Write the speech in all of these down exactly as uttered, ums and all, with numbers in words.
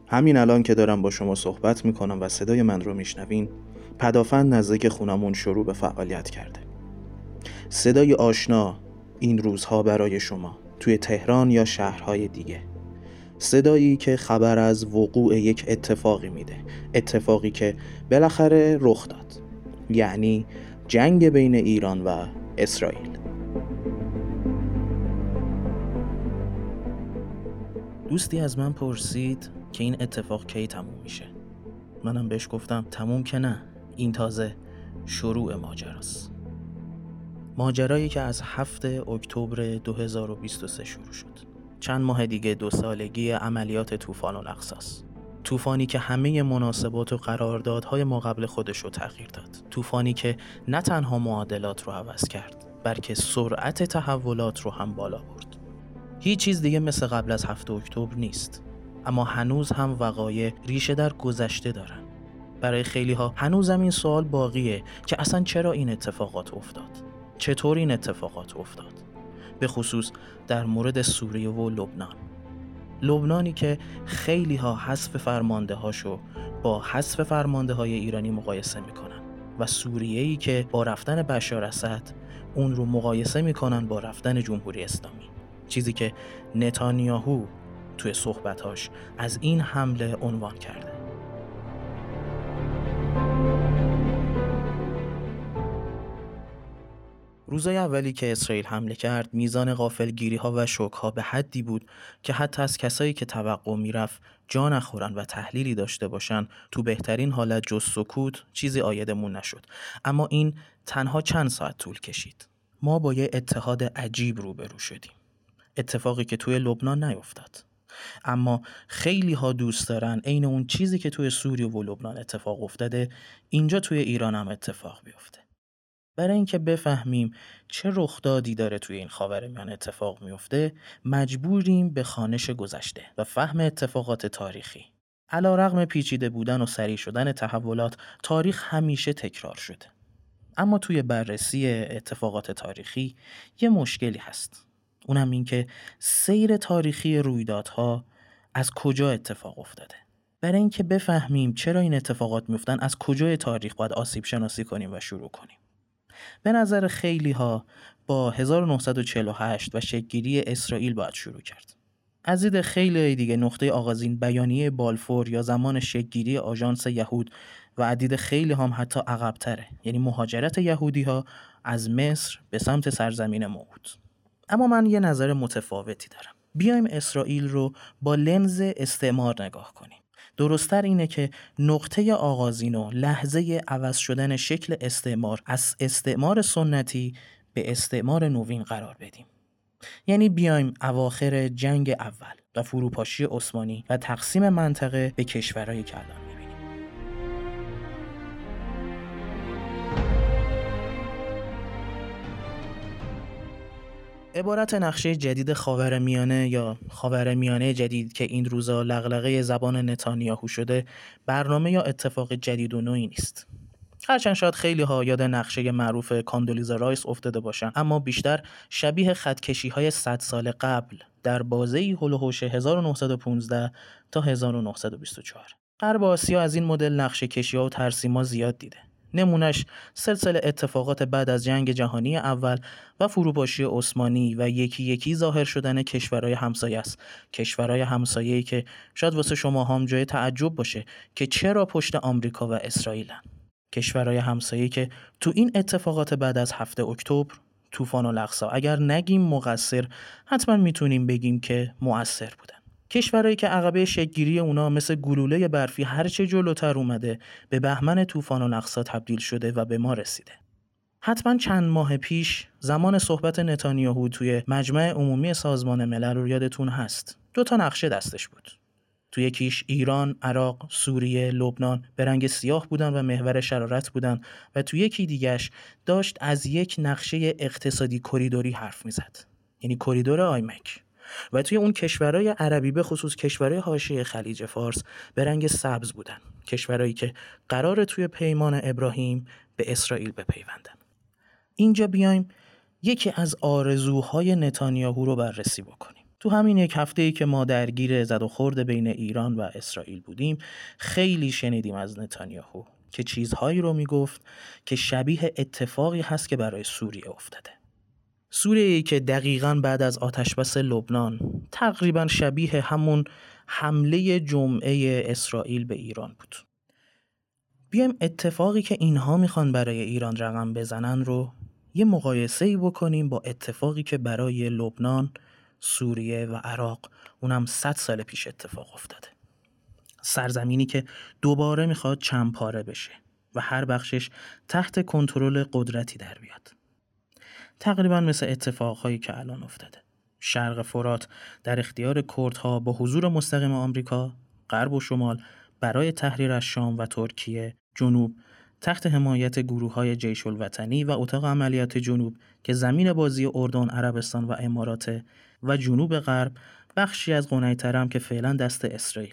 همین الان که دارم با شما صحبت میکنم و صدای من رو میشنوین، پدافند نزدیک خونمون شروع به فعالیت کرده. صدای آشنا این روزها برای شما توی تهران یا شهرهای دیگه، صدایی که خبر از وقوع یک اتفاقی میده، اتفاقی که بالاخره رخ داد، یعنی جنگ بین ایران و اسرائیل. دوستی از من پرسید که این اتفاق کی تموم میشه. منم بهش گفتم تموم که نه، این تازه شروع ماجراست. ماجرایی که از هفتم اکتبر دو هزار و بیست و سه شروع شد. چند ماه دیگه دو سالگی عملیات طوفان الاقصاست. طوفانی که همه مناسبات و قراردادهای ما قبل خودش رو تغییر داد. طوفانی که نه تنها معادلات رو عوض کرد، بلکه سرعت تحولات رو هم بالا برد. هیچ چیز دیگه مثل قبل از هفتم اکتبر نیست، اما هنوز هم وقایع ریشه در گذشته دارن. برای خیلی ها هنوز هم این سوال باقیه که اصلا چرا این اتفاقات افتاد؟ چطور این اتفاقات افتاد؟ به خصوص در مورد سوریه و لبنان. لبنانی که خیلی ها حذف فرمانده هاشو با حذف فرمانده های ایرانی مقایسه میکنن و سوریه‌ای که با رفتن بشار اسد اون رو مقایسه میکنن با رفتن جمهوری اسلامی. چیزی که نتانیاهو توی صحبتاش از این حمله عنوان کرده. روزای اولی که اسرائیل حمله کرد، میزان غافلگیری‌ها و شوک‌ها به حدی بود که حتی از کسایی که توقع میرفت جا نخورن و تحلیلی داشته باشن، تو بهترین حالت جز سکوت چیزی عایدمون نشد. اما این تنها چند ساعت طول کشید. ما با یه اتحاد عجیب روبرو شدیم. اتفاقی که توی لبنان نیفتاد، اما خیلی ها دوست دارن عین اون چیزی که توی سوریه و لبنان اتفاق افتاده اینجا توی ایران هم اتفاق بیفته. برای اینکه بفهمیم چه رخدادی داره توی این خاورمیانه اتفاق میفته، مجبوریم به خوانش گذشته و فهم اتفاقات تاریخی. علیرغم پیچیده بودن و سریع شدن تحولات، تاریخ همیشه تکرار شده. اما توی بررسی اتفاقات تاریخی یه مشکلی هست. اونم این که سیر تاریخی رویدادها از کجا اتفاق افتاده. برای اینکه بفهمیم چرا این اتفاقات میفتن، از کجای تاریخ باید آسیب شناسی کنیم و شروع کنیم. به نظر خیلی ها با هزار و نهصد و چهل و هشت و شکل‌گیری اسرائیل باید شروع کرد. از دید خیلی دیگه نقطه آغازین بیانیه بالفور یا زمان شکل‌گیری آژانس یهود و از دید خیلی هم حتی عقب‌تره، یعنی مهاجرت یهودی‌ها از مصر به سمت سرزمین موعود. اما من یه نظر متفاوتی دارم. بیایم اسرائیل رو با لنز استعمار نگاه کنیم. درست‌تر اینه که نقطه آغازین و لحظه عوض شدن شکل استعمار از استعمار سنتی به استعمار نوین قرار بدیم. یعنی بیایم اواخر جنگ اول و فروپاشی عثمانی و تقسیم منطقه به کشورهای که الان می‌بینیم. عبارت نقشه جدید خاورمیانه یا خاورمیانه جدید که این روزا لغلغه زبان نتانیاهو شده، برنامه یا اتفاق جدید و نوعی نیست. هرچند شاید خیلی ها یاد نقشه معروف کاندولیزا رایس افتاده باشن، اما بیشتر شبیه خطکشی های صد سال قبل در بازه‌ای هول و هوش هزار و نهصد و پانزده تا هزار و نهصد و بیست و چهار. غرب آسیا از این مدل نقشه کشی ها و ترسیما زیاد دیده. نمونش سلسله اتفاقات بعد از جنگ جهانی اول و فروپاشی عثمانی و یکی یکی ظاهر شدن کشورهای همسایه است. کشورهای همسایه‌ای که شاید واسه شما هم جای تعجب باشه که چرا پشت آمریکا و اسرائیلن. کشورهای همسایه‌ای که تو این اتفاقات بعد از هفتم اکتبر، طوفان الاقصی، اگر نگیم مقصر، حتما میتونیم بگیم که مؤثر بودن. کشورهایی که عقبه شکل‌گیری اونا مثل گلوله برفی هرچه جلوتر اومده به بهمن طوفان الاقصی تبدیل شده و به ما رسیده. حتما چند ماه پیش زمان صحبت نتانیاهو توی مجمع عمومی سازمان ملل رو یادتون هست. دو تا نقشه دستش بود. تو یکیش ایران، عراق، سوریه، لبنان به رنگ سیاه بودن و محور شرارت بودن و تو یکی دیگه‌اش داشت از یک نقشه اقتصادی کریدوری حرف میزد. یعنی کریدور آیمک. و توی اون کشورهای عربی به خصوص کشورهای حاشیه خلیج فارس به رنگ سبز بودن. کشورهایی که قراره توی پیمان ابراهیم به اسرائیل بپیوندن. اینجا بیایم یکی از آرزوهای نتانیاهو رو بررسی بکنیم. تو همین یک هفته‌ای که ما درگیر زد و خورد بین ایران و اسرائیل بودیم، خیلی شنیدیم از نتانیاهو که چیزهایی رو میگفت که شبیه اتفاقی هست که برای سوریه افتاده. سوریه‌ای که دقیقاً بعد از آتشبس لبنان تقریباً شبیه همون حمله جمعه اسرائیل به ایران بود. بیایم اتفاقی که اینها میخوان برای ایران رقم بزنن رو یه مقایسه‌ای بکنیم با اتفاقی که برای لبنان، سوریه و عراق اونم صد سال پیش اتفاق افتاده. سرزمینی که دوباره میخواد چند پاره بشه و هر بخشش تحت کنترل قدرتی در بیاد. تقریبا مثل اتفاقهایی که الان افتاده. شرق فرات در اختیار کردها با حضور مستقیم آمریکا، غرب و شمال برای تحریر از شام و ترکیه، جنوب تحت حمایت گروه‌های جیش الوطنی و اتاق عملیات جنوب که زمین بازی اردن، عربستان و امارات و جنوب غرب بخشی از قنیع ترم که فعلا دست اسرائیل.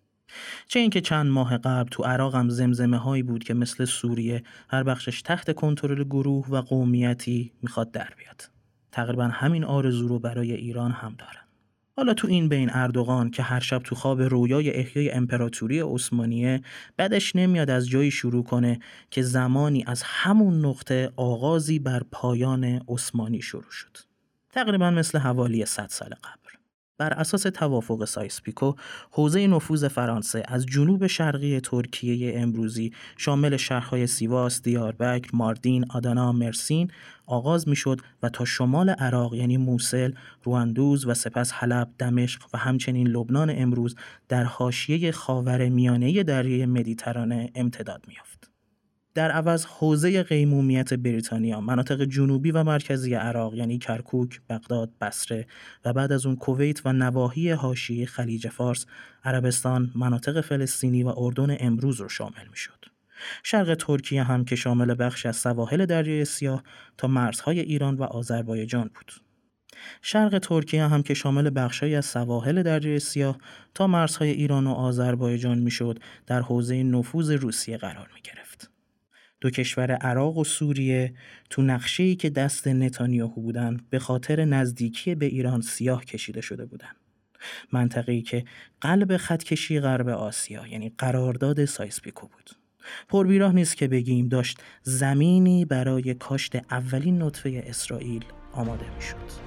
چه اینکه چند ماه قبل تو عراق هم زمزمه هایی بود که مثل سوریه هر بخشش تحت کنترل گروه و قومیتی میخواد در بیاد. تقریبا همین آرزو رو برای ایران هم دارن. حالا تو این بین اردوغان که هر شب تو خواب رویای احیای امپراتوری عثمانیه بعدش نمیاد از جایی شروع کنه که زمانی از همون نقطه آغازی بر پایان عثمانی شروع شد. تقریبا مثل حوالی صد سال قبل. بر اساس توافق سایس-پیکو، حوزه نفوذ فرانسه از جنوب شرقی ترکیه امروزی شامل شهرهای سیواس، دیاربکر، ماردین، آدانا، مرسین آغاز میشد و تا شمال عراق یعنی موصل، رواندوز و سپس حلب، دمشق و همچنین لبنان امروز در حاشیه خاورمیانه دریای مدیترانه امتداد می‌یافت. در عوض حوزه قیمومیت بریتانیا مناطق جنوبی و مرکزی عراق یعنی کرکوک، بغداد، بصره و بعد از اون کویت و نواحی حاشیه خلیج فارس، عربستان، مناطق فلسطینی و اردن امروز رو شامل میشد. شرق ترکیه هم که شامل بخش از سواحل دریای سیاه تا مرزهای ایران و آذربایجان بود. شرق ترکیه هم که شامل بخش‌هایی از سواحل دریای سیاه تا مرزهای ایران و آذربایجان میشد در حوزه نفوذ روسیه قرار می‌گرفت. دو کشور عراق و سوریه تو نقشه‌ای که دست نتانیاهو بودن به خاطر نزدیکی به ایران سیاه کشیده شده بودن. منطقه‌ای که قلب خطکشی غرب آسیا یعنی قرارداد سایس-پیکو بود. پربیراه نیست که بگیم داشت زمینی برای کاشت اولین نطفه اسرائیل آماده می‌شد.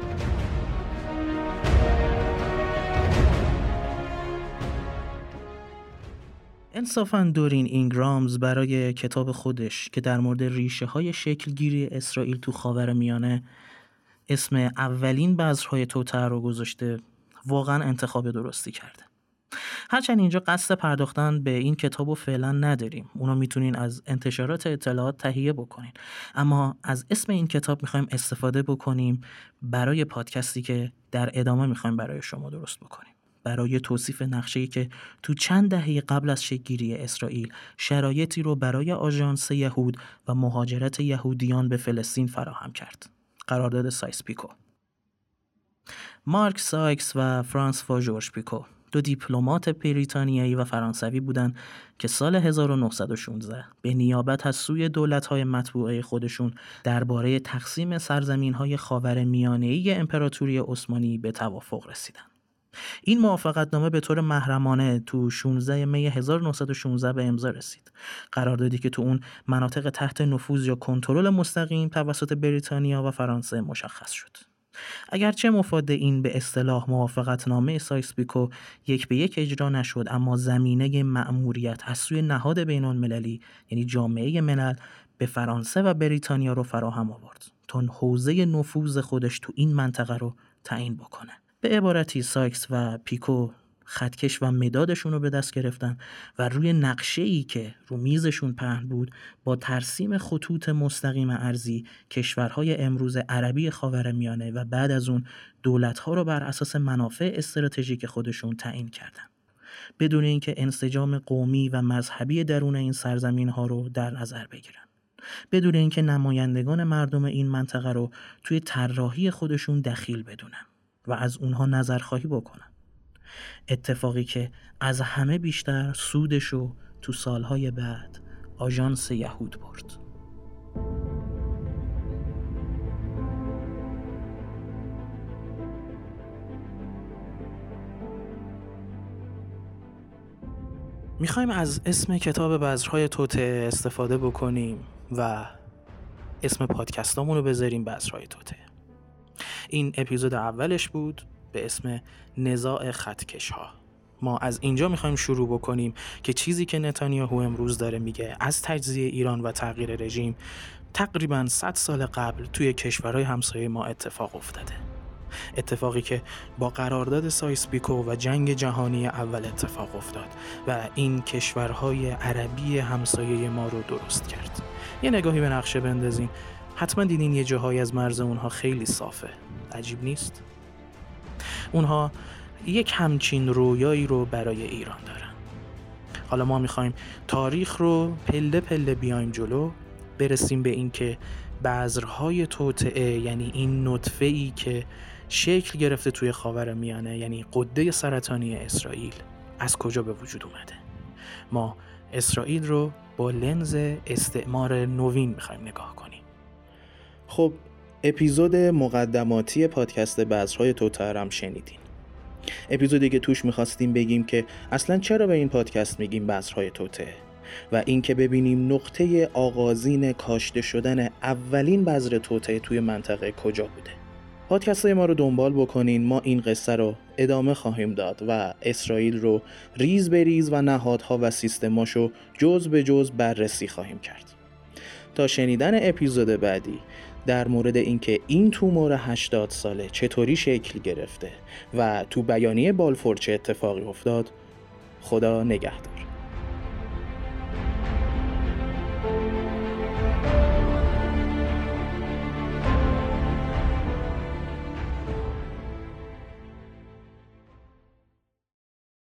انصافاً دورین اینگرامز برای کتاب خودش که در مورد ریشه های شکلگیری اسرائیل تو خاورمیانه اسم اولین بذرهای توطئه رو گذاشته، واقعاً انتخاب درستی کرده. هرچند اینجا قصد پرداختن به این کتابو فعلا نداریم، اونو میتونین از انتشارات اطلاعات تهیه بکنین، اما از اسم این کتاب میخوایم استفاده بکنیم برای پادکستی که در ادامه میخوایم برای شما درست بکنیم، برای توصیف نقشه‌ای که تو چند دهه قبل از شکل‌گیری اسرائیل شرایطی رو برای آژانس یهود و مهاجرت یهودیان به فلسطین فراهم کرد. قرارداد سایس-پیکو. مارک سایکس و فرانسوا ژورژ پیکو دو دیپلمات بریتانیایی و فرانسوی بودند که سال هزار و نهصد و شانزده به نیابت از سوی دولت‌های مطبوعه خودشون درباره تقسیم سرزمین‌های خاورمیانه‌ای امپراتوری عثمانی به توافق رسیدند. این موافقتنامه به طور محرمانه تو شانزده می هزار و نهصد و شانزده به امضا رسید. قراردادی که تو اون مناطق تحت نفوذ یا کنترل مستقیم توسط بریتانیا و فرانسه مشخص شد. اگرچه مفاد این به اصطلاح موافقتنامه سایس-پیکو یک به یک اجرا نشد، اما زمینه مأموریت از سوی نهاد بین‌المللی یعنی جامعه ملل به فرانسه و بریتانیا رو فراهم آورد تا حوزه نفوذ خودش تو این منطقه رو تعیین بکنه. به عبارتی سایکس و پیکو خطکش و مدادشون رو به دست گرفتن و روی نقشه‌ای که رو میزشون پهن بود با ترسیم خطوط مستقیم ارضی کشورهای امروز عربی خاورمیانه و بعد از اون دولت‌ها رو بر اساس منافع استراتژیک خودشون تعیین کردن، بدون اینکه انسجام قومی و مذهبی درون این سرزمین‌ها رو در نظر بگیرن، بدون اینکه نمایندگان مردم این منطقه رو توی طراحی خودشون دخیل بدونن و از اونها نظرخواهی بکنن. اتفاقی که از همه بیشتر سودشو تو سالهای بعد آژانس یهود برد. میخوایم از اسم کتاب بذرهای توطئه استفاده بکنیم و اسم پادکستامون رو بذاریم بذرهای توطئه. این اپیزود اولش بود به اسم نزاع خطکش ها. ما از اینجا میخوایم شروع بکنیم که چیزی که نتانیاهو امروز داره میگه از تجزیه ایران و تغییر رژیم تقریباً صد سال قبل توی کشورهای همسایه ما اتفاق افتاده. اتفاقی که با قرارداد سایس-پیکو و جنگ جهانی اول اتفاق افتاد و این کشورهای عربی همسایه ما رو درست کرد. یه نگاهی به نقشه بندازیم، حتما دیدین یه جاهایی از مرز اونها خیلی صافه. عجیب نیست؟ اونها یک همچین رویایی رو برای ایران دارن. حالا ما میخوایم تاریخ رو پله پله بیایم جلو، برسیم به این که بذرهای توطئه، یعنی این نطفه‌ای که شکل گرفته توی خاورمیانه، یعنی غده سرطانی اسرائیل، از کجا به وجود اومده. ما اسرائیل رو با لنز استعمار نوین میخوایم نگاه کنیم. خب اپیزود مقدماتی پادکست بذرهای توطئه هم شنیدین. اپیزودی که توش میخواستیم بگیم که اصلا چرا به این پادکست میگیم بذرهای توطئه و این که ببینیم نقطه آغازین کاشته شدن اولین بذر توطئه توی منطقه کجا بوده. پادکست های ما رو دنبال بکنین، ما این قصه رو ادامه خواهیم داد و اسرائیل رو ریز به ریز و نهادها و سیستماشو جز به جز بررسی خواهیم کرد. تا شنیدن اپیزود بعدی در مورد اینکه این تومور هشتاد ساله چطوری شکل گرفته و تو بیانیه بالفور چه اتفاقی افتاد، خدا نگهدار.